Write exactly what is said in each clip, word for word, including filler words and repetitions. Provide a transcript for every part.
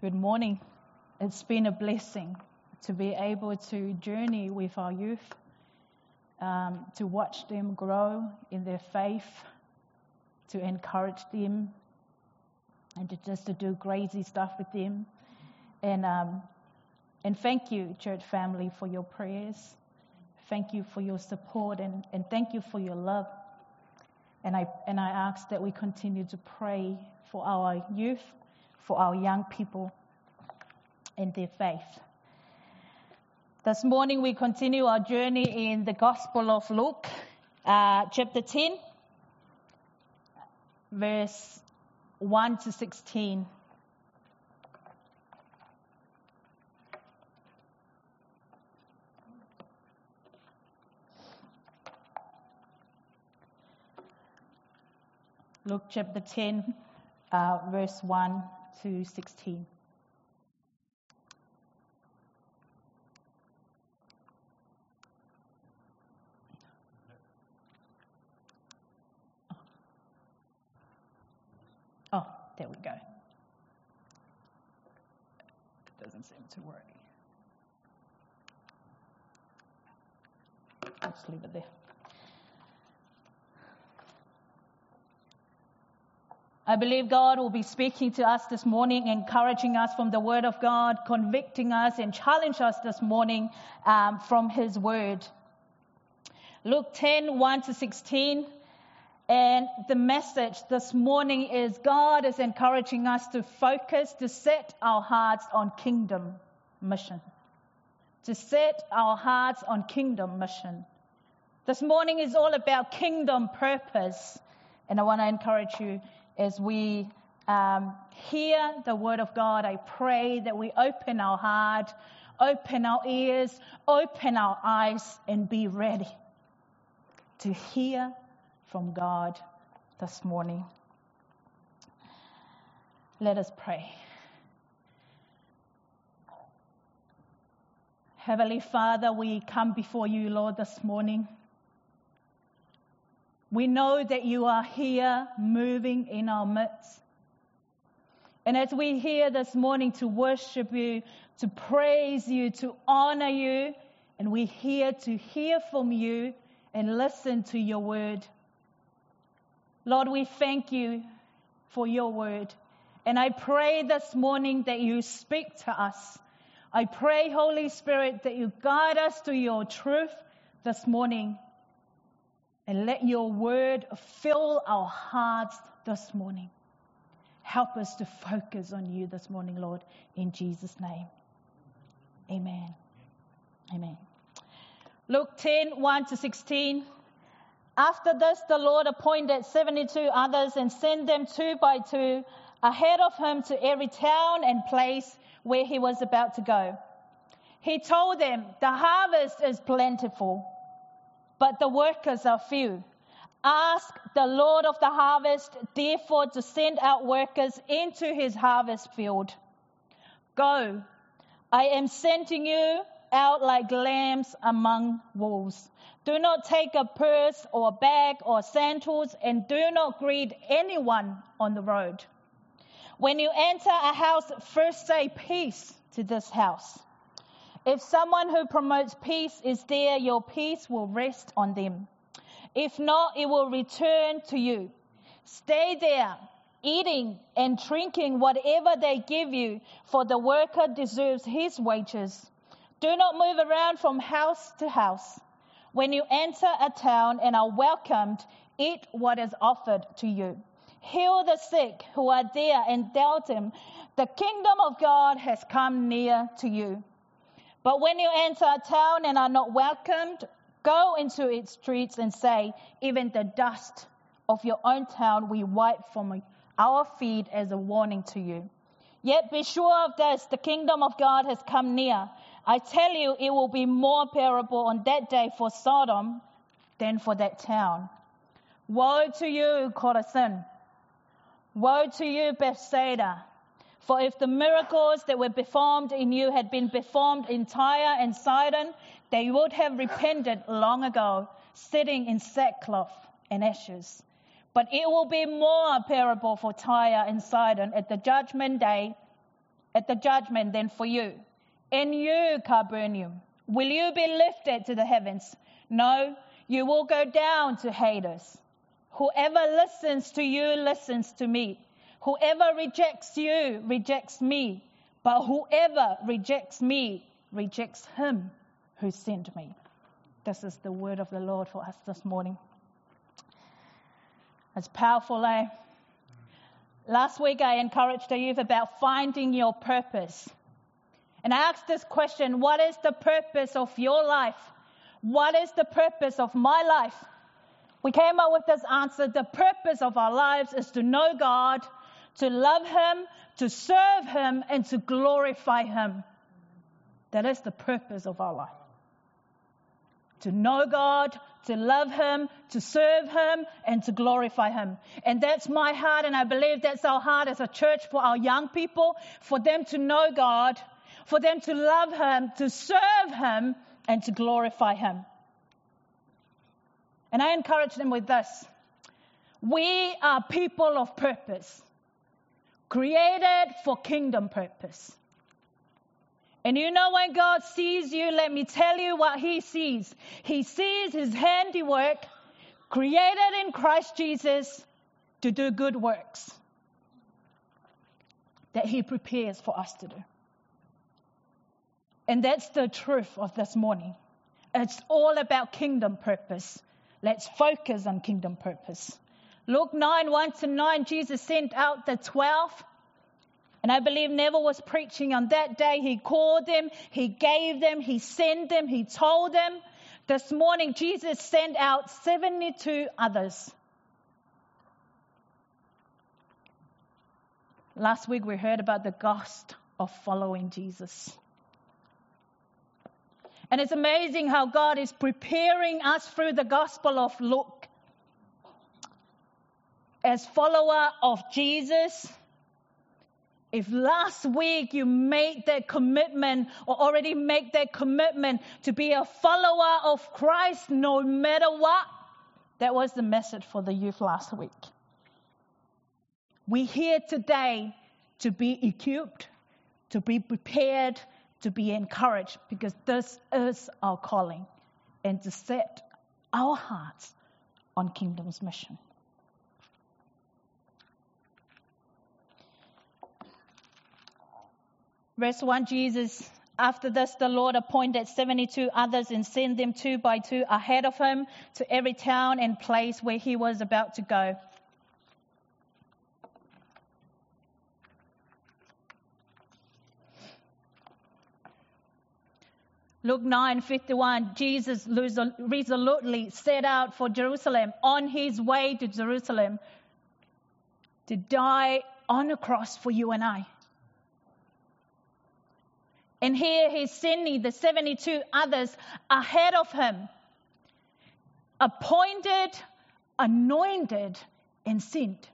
Good morning. It's been a blessing to be able to journey with our youth, um, to watch them grow in their faith, to encourage them, and to just to do crazy stuff with them. And um, and thank you, church family, for your prayers. Thank you for your support, and, and thank you for your love. And I and I ask that we continue to pray for our youth, for our young people and their faith. This morning we continue our journey in the Gospel of Luke, uh, chapter ten, verse one to sixteen. Luke chapter ten, uh, verse one to sixteen. Oh, there we go. It doesn't seem to work. Let's leave it there. I believe God will be speaking to us this morning, encouraging us from the Word of God, convicting us and challenge us this morning um, from His Word. Luke ten, one to sixteen. And the message this morning is God is encouraging us to focus, to set our hearts on kingdom mission. To set our hearts on kingdom mission. This morning is all about kingdom purpose. And I want to encourage you as we um, hear the Word of God, I pray that we open our heart, open our ears, open our eyes, and be ready to hear from God this morning. Let us pray. Heavenly Father, we come before you, Lord, this morning. We know that you are here moving in our midst. And as we here this morning to worship you, to praise you, to honor you, and we're here to hear from you and listen to your word. Lord, we thank you for your word. And I pray this morning that you speak to us. I pray, Holy Spirit, that you guide us to your truth this morning. And let your word fill our hearts this morning. Help us to focus on you this morning, Lord, in Jesus' name. Amen. Amen. Luke ten, one to sixteen. After this, the Lord appointed seventy-two others and sent them two by two ahead of him to every town and place where he was about to go. He told them, the harvest is plentiful, but the workers are few. Ask the Lord of the harvest, therefore, to send out workers into his harvest field. Go, I am sending you out like lambs among wolves. Do not take a purse or a bag or sandals, and do not greet anyone on the road. When you enter a house, first say peace to this house. If someone who promotes peace is there, your peace will rest on them. If not, it will return to you. Stay there, eating and drinking whatever they give you, for the worker deserves his wages. Do not move around from house to house. When you enter a town and are welcomed, eat what is offered to you. Heal the sick who are there and tell them, the kingdom of God has come near to you. But when you enter a town and are not welcomed, go into its streets and say, even the dust of your own town we wipe from our feet as a warning to you. Yet be sure of this, the kingdom of God has come near. I tell you, it will be more bearable on that day for Sodom than for that town. Woe to you, Chorazin! Woe to you, Bethsaida! For if the miracles that were performed in you had been performed in Tyre and Sidon, they would have repented long ago, sitting in sackcloth and ashes. But it will be more bearable for Tyre and Sidon at the judgment day. at the judgment than for you. And you, Capernaum, will you be lifted to the heavens? No, you will go down to Hades. Whoever listens to you listens to me. Whoever rejects you rejects me. But whoever rejects me rejects him who sent me. This is the word of the Lord for us this morning. It's powerful, eh? Last week I encouraged the youth about finding your purpose. And I asked this question, what is the purpose of your life? What is the purpose of my life? We came up with this answer. The purpose of our lives is to know God, to love Him, to serve Him, and to glorify Him. That is the purpose of our life. To know God, to love Him, to serve Him, and to glorify Him. And that's my heart, and I believe that's our heart as a church for our young people, for them to know God, for them to love Him, to serve Him, and to glorify Him. And I encourage them with this. We are people of purpose, created for kingdom purpose. And you know when God sees you, let me tell you what He sees. He sees His handiwork, created in Christ Jesus to do good works that He prepares for us to do. And that's the truth of this morning. It's all about kingdom purpose. Let's focus on kingdom purpose. Luke nine, one to nine, Jesus sent out the twelve. And I believe Neville was preaching on that day. He called them, He gave them, He sent them, He told them. This morning, Jesus sent out seventy-two others. Last week, we heard about the cost of following Jesus. And it's amazing how God is preparing us through the Gospel of Luke. As follower of Jesus, if last week you made that commitment or already made that commitment to be a follower of Christ no matter what, that was the message for the youth last week. We're here today to be equipped, to be prepared, to be encouraged, because this is our calling, and to set our hearts on kingdom's mission. Verse one, Jesus, after this, the Lord appointed seventy-two others and sent them two by two ahead of Him to every town and place where He was about to go. Luke nine fifty-one, Jesus resolutely set out for Jerusalem, on His way to Jerusalem, to die on a cross for you and I. And here He's sending the seventy-two others ahead of Him, appointed, anointed, and sent.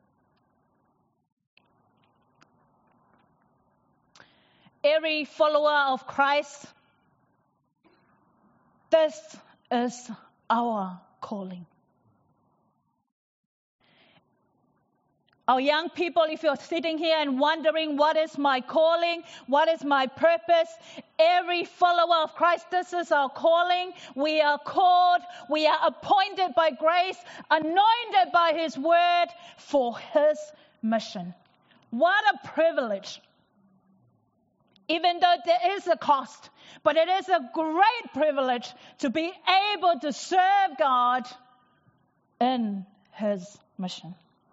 Every follower of Christ, this is our calling. Our young people, if you're sitting here and wondering, what is my calling? What is my purpose? Every follower of Christ, this is our calling. We are called, we are appointed by grace, anointed by His word for His mission. What a privilege. Even though there is a cost, but it is a great privilege to be able to serve God in His mission.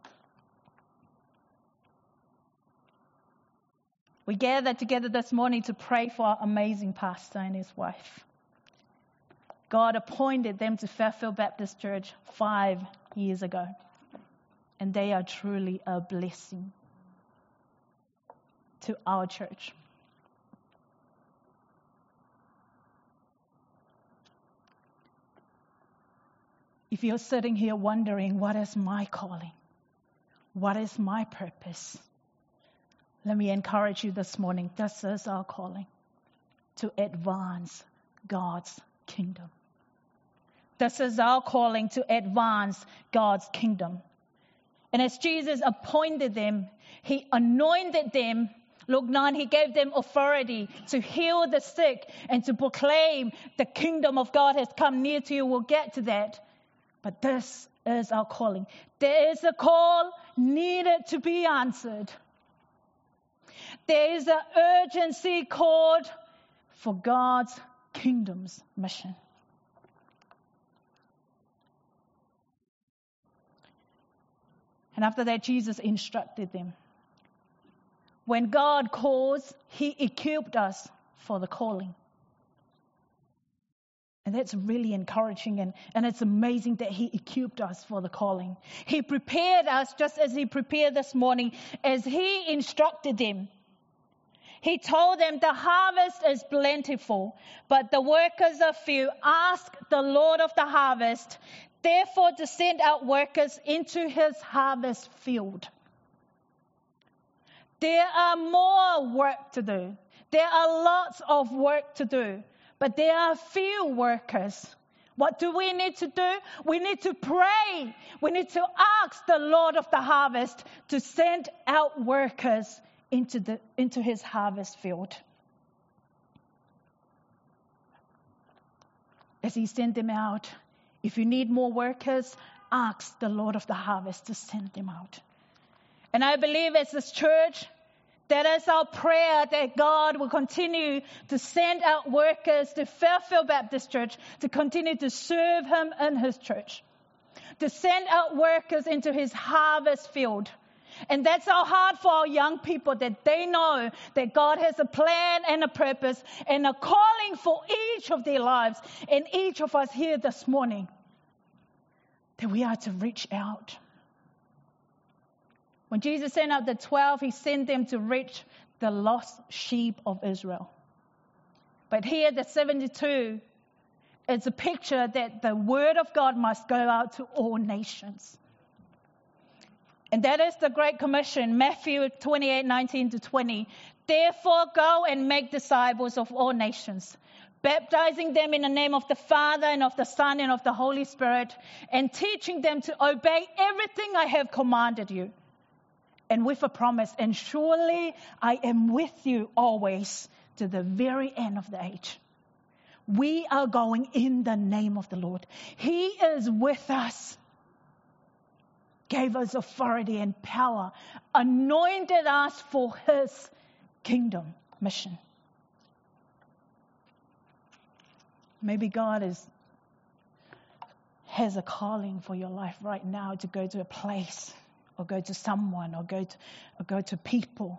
We gathered together this morning to pray for our amazing pastor and his wife. God appointed them to Fairfield Baptist Church five years ago, and they are truly a blessing to our church. If you're sitting here wondering, what is my calling? What is my purpose? Let me encourage you this morning. This is our calling, to advance God's kingdom. This is our calling, to advance God's kingdom. And as Jesus appointed them, He anointed them Luke nine, he gave them authority to heal the sick and to proclaim the kingdom of God has come near to you. We'll get to that. But this is our calling. There is a call needed to be answered. There is an urgency called for God's kingdom's mission. And after that, Jesus instructed them. When God calls, he equipped us for the calling. And that's really encouraging, and, and it's amazing that he equipped us for the calling. He prepared us just as he prepared this morning, as he instructed them. He told them the harvest is plentiful, but the workers are few. Ask the Lord of the harvest, therefore, to send out workers into his harvest field. There are more work to do. There are lots of work to do, but there are few workers. What do we need to do? We need to pray. We need to ask the Lord of the harvest to send out workers into the into his harvest field. As he sent them out, if you need more workers, ask the Lord of the harvest to send them out. And I believe as this church, that is our prayer, that God will continue to send out workers to Fairfield Baptist Church, to continue to serve him in his church, to send out workers into his harvest field. And that's our heart for our young people, that they know that God has a plan and a purpose and a calling for each of their lives, and each of us here this morning, that we are to reach out. When Jesus sent out the twelve, he sent them to reach the lost sheep of Israel. But here, the seventy-two, it's a picture that the word of God must go out to all nations. And that is the Great Commission, Matthew twenty-eight, nineteen to twenty. Therefore, go and make disciples of all nations, baptizing them in the name of the Father and of the Son and of the Holy Spirit, and teaching them to obey everything I have commanded you. And with a promise, and surely I am with you always to the very end of the age. We are going in the name of the Lord. He is with us. Gave us authority and power, anointed us for his kingdom mission. Maybe God is has a calling for your life right now to go to a place, or go to someone, or go to, or go to people.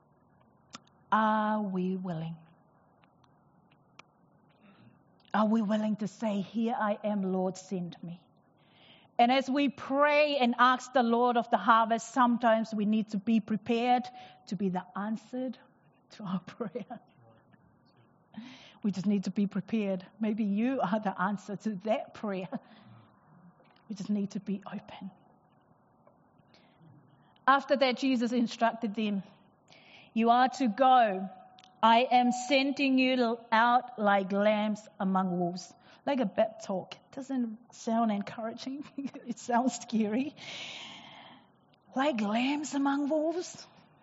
Are we willing? Are we willing to say, here I am, Lord, send me? And as we pray and ask the Lord of the harvest, sometimes we need to be prepared to be the answer to our prayer. We just need to be prepared. Maybe you are the answer to that prayer. We just need to be open. After that, Jesus instructed them, you are to go. I am sending you out like lambs among wolves. Like a bat talk. Doesn't sound encouraging. It sounds scary. Like lambs among wolves.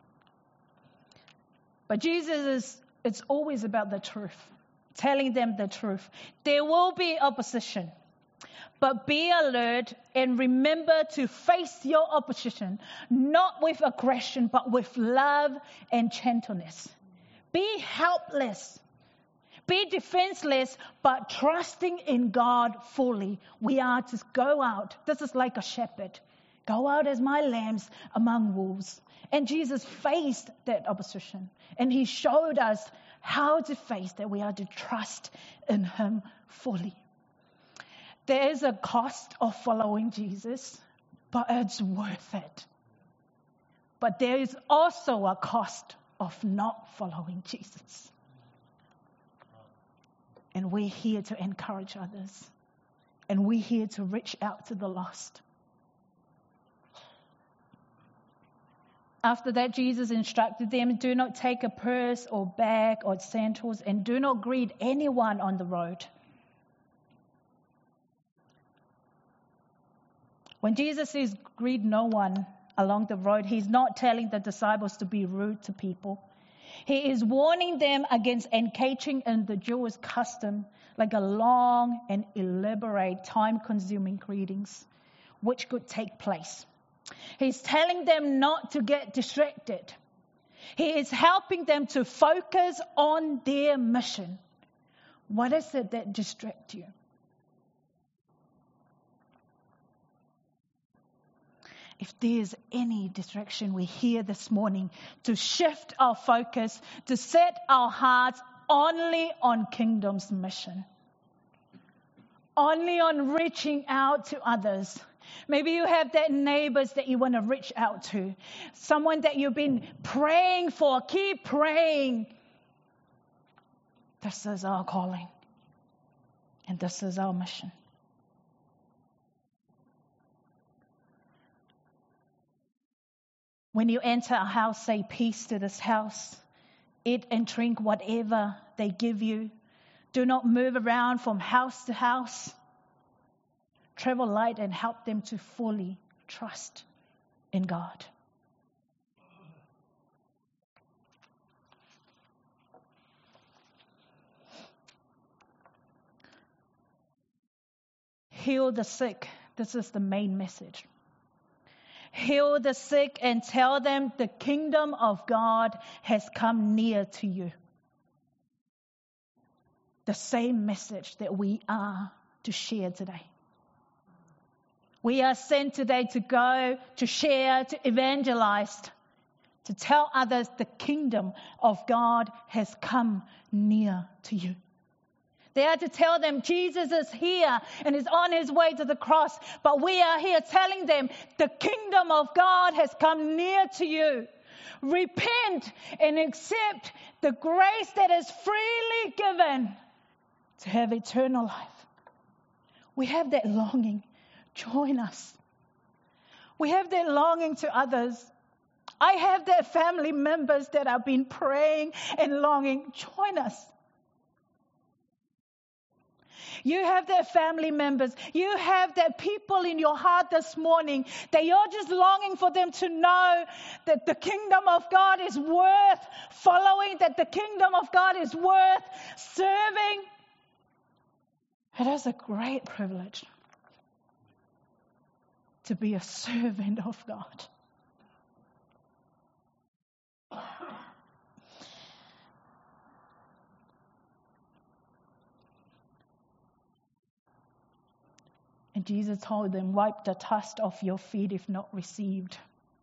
But Jesus is, it's always about the truth. Telling them the truth. There will be opposition. But be alert and remember to face your opposition, not with aggression, but with love and gentleness. Be helpless. Be defenseless, but trusting in God fully. We are to go out. This is like a shepherd. Go out as my lambs among wolves. And Jesus faced that opposition. And he showed us how to face that. We are to trust in him fully. There is a cost of following Jesus, but it's worth it. But there is also a cost of not following Jesus. And we're here to encourage others. And we're here to reach out to the lost. After that, Jesus instructed them, do not take a purse or bag or sandals, and do not greet anyone on the road. When Jesus says greet no one along the road, he's not telling the disciples to be rude to people. He is warning them against engaging in the Jewish custom, like a long and elaborate, time-consuming greetings, which could take place. He's telling them not to get distracted. He is helping them to focus on their mission. What is it that distracts you? If there's any distraction we hear this morning, to shift our focus, to set our hearts only on kingdom's mission, only on reaching out to others. Maybe you have that neighbors that you want to reach out to, someone that you've been praying for. Keep praying. This is our calling, and this is our mission. When you enter a house, say peace to this house. Eat and drink whatever they give you. Do not move around from house to house. Travel light and help them to fully trust in God. Heal the sick. This is the main message. Heal the sick and tell them the kingdom of God has come near to you. The same message that we are to share today. We are sent today to go, to share, to evangelize, to tell others the kingdom of God has come near to you. They are to tell them Jesus is here and is on his way to the cross. But we are here telling them the kingdom of God has come near to you. Repent and accept the grace that is freely given to have eternal life. We have that longing. Join us. We have that longing to others. I have that family members that have been praying and longing. Join us. You have that family members. You have that people in your heart this morning that you're just longing for them to know that the kingdom of God is worth following, that the kingdom of God is worth serving. It is a great privilege to be a servant of God. And Jesus told them, wipe the dust off your feet if not received.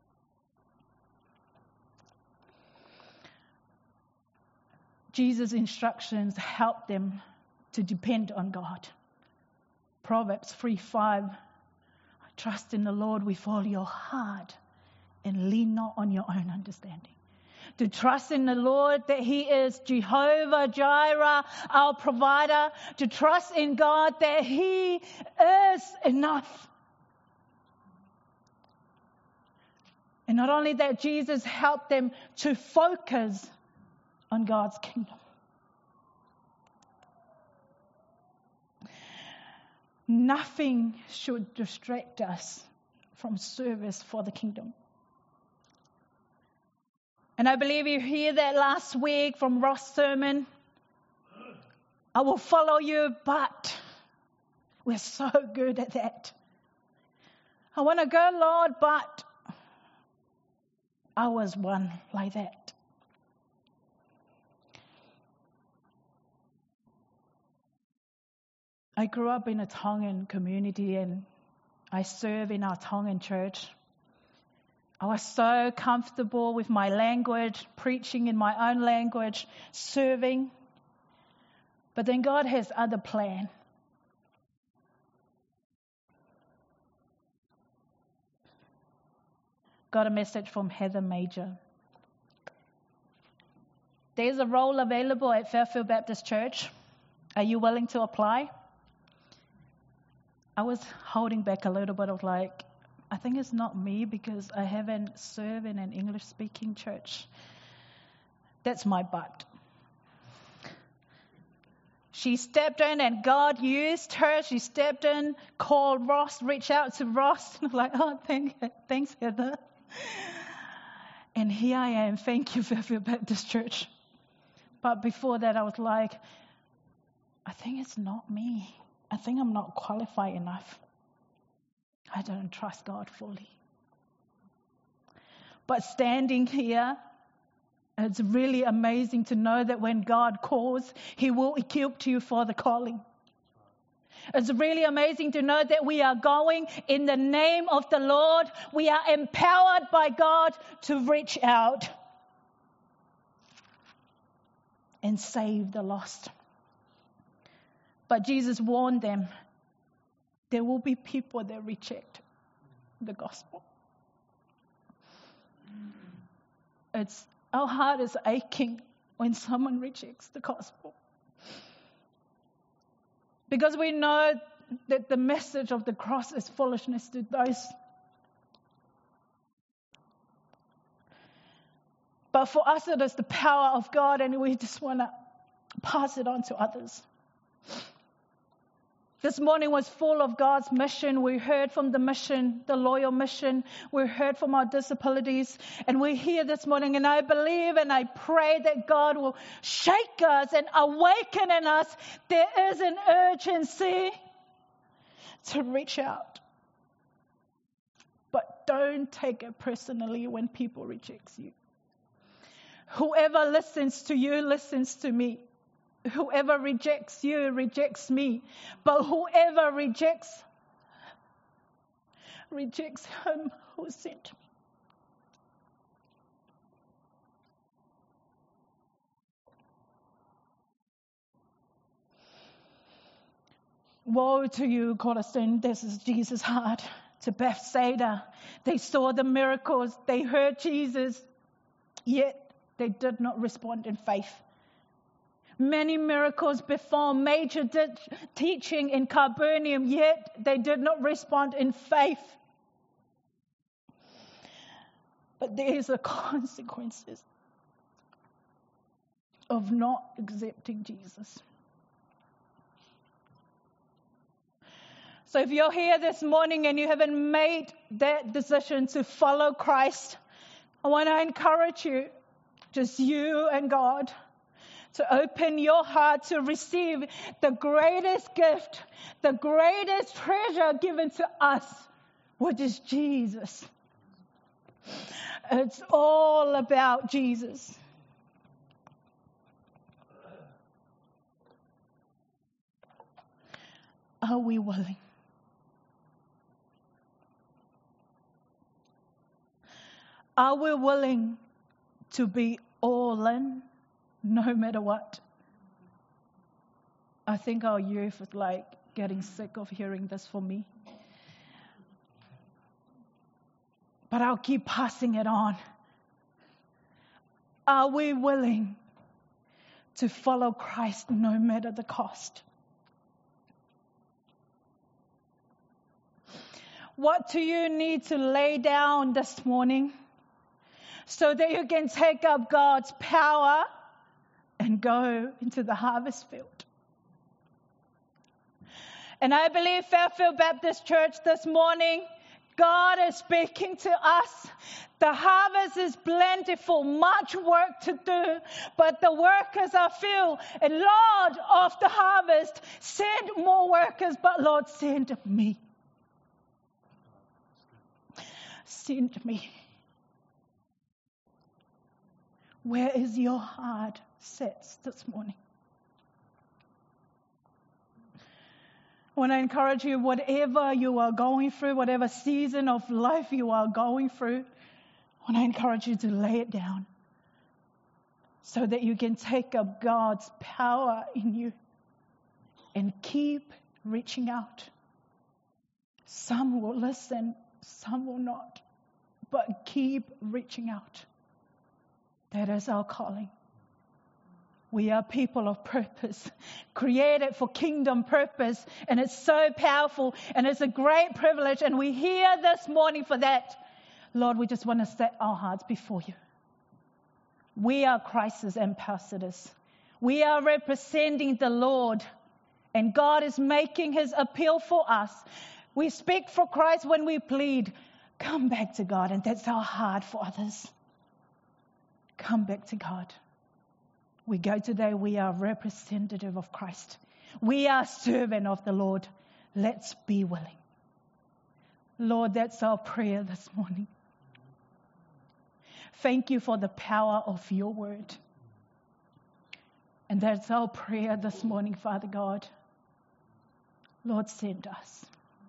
Jesus' instructions help them to depend on God. Proverbs three five, trust in the Lord with all your heart and lean not on your own understanding. To trust in the Lord that he is Jehovah Jireh, our provider. To trust in God that he is enough. And not only that, Jesus helped them to focus on God's kingdom. Nothing should distract us from service for the kingdom. And I believe you hear that last week from Ross' sermon. I will follow you, but we're so good at that. I want to go, Lord, but I was one like that. I grew up in a Tongan community and I serve in our Tongan church. I was so comfortable with my language, preaching in my own language, serving. But then God has other plan. Got a message from Heather Major. There's a role available at Fairfield Baptist Church. Are you willing to apply? I was holding back a little bit of like, I think it's not me because I haven't served in an English-speaking church. That's my but. She stepped in and God used her. She stepped in, called Ross, reached out to Ross. And I'm like, oh, thank, thanks, Heather. And here I am. Thank you, Fairfield Baptist Church. But before that, I was like, I think it's not me. I think I'm not qualified enough. I don't trust God fully. But standing here, it's really amazing to know that when God calls, He will equip you for the calling. It's really amazing to know that we are going in the name of the Lord. We are empowered by God to reach out and save the lost. But Jesus warned them, there will be people that reject the gospel. It's our heart is aching when someone rejects the gospel. Because we know that the message of the cross is foolishness to those. But for us, it is the power of God, and we just want to pass it on to others. This morning was full of God's mission. We heard from the mission, the loyal mission. We heard from our disabilities. And we're here this morning, and I believe and I pray that God will shake us and awaken in us. There is an urgency to reach out. But don't take it personally when people reject you. Whoever listens to you listens to me. Whoever rejects you rejects me. But whoever rejects, rejects him who sent me. Woe to you, Chorazin. This is Jesus' heart. To Bethsaida, they saw the miracles. They heard Jesus. Yet they did not respond in faith. Many miracles before major di- teaching in Capernaum, yet they did not respond in faith. But there is a consequences of not accepting Jesus. So if you're here this morning and you haven't made that decision to follow Christ, I want to encourage you, just you and God, to open your heart to receive the greatest gift, the greatest treasure given to us, which is Jesus. It's all about Jesus. Are we willing? Are we willing to be all in? No matter what. I think our youth is like getting sick of hearing this from me. But I'll keep passing it on. Are we willing to follow Christ no matter the cost? What do you need to lay down this morning so that you can take up God's power and go into the harvest field? And I believe Fairfield Baptist Church this morning, God is speaking to us. The harvest is plentiful, much work to do, but the workers are few. And Lord of the harvest, send more workers, but Lord, send me. Send me. Where is your heart set this morning? I want to encourage you, whatever you are going through, whatever season of life you are going through, I want to encourage you to lay it down so that you can take up God's power in you and keep reaching out. Some will listen, some will not, but keep reaching out. That is our calling. We are people of purpose, created for kingdom purpose, and it's so powerful, and it's a great privilege, and we're here this morning for that. Lord, we just want to set our hearts before you. We are Christ's ambassadors. We are representing the Lord, and God is making his appeal for us. We speak for Christ when we plead, come back to God, and that's our heart for others. come back to God. We go today, we are representative of Christ. We are servant of the Lord. Let's be willing. Lord, that's our prayer this morning. Thank you for the power of your word. And that's our prayer this morning, Father God. Lord, send us.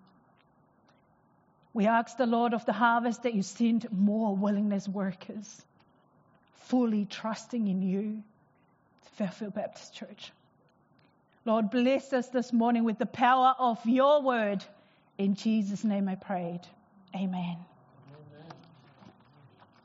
We ask the Lord of the harvest that you send more willingness workers, fully trusting in you, to Fairfield Baptist Church. Lord, bless us this morning with the power of your word. In Jesus' name I prayed. Amen.